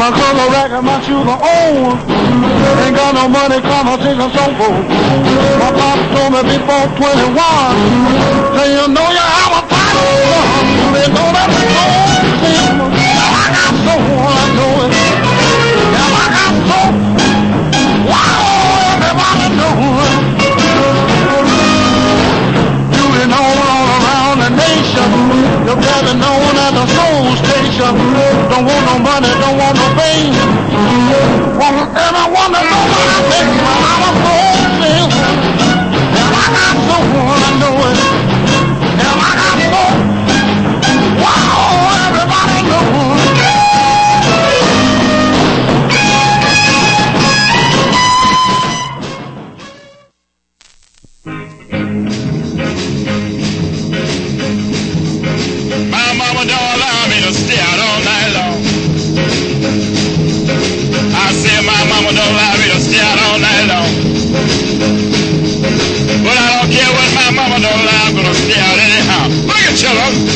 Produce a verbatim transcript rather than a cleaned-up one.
a color rack and my shoes are on. Ain't got no money, come on, take a sofa. My papa told me before twenty-one, say you know you have a party. They know that we go. Now I got soul, I know it. Now I got soul. Wow, everybody knows it. Duty known all around the nation. The brother known as the soul station. Don't want no money, don't want no fame. Want everyone to know what I think. I'm a soul man. Now I got soul, I know it. Now I got soul. Wow, everybody knows it. My mama don't allow me to stay out all night long. I said my mama don't allow me to stay out all night long. But I don't care what my mama don't allow, I'm gonna stay out anyhow. Look at children.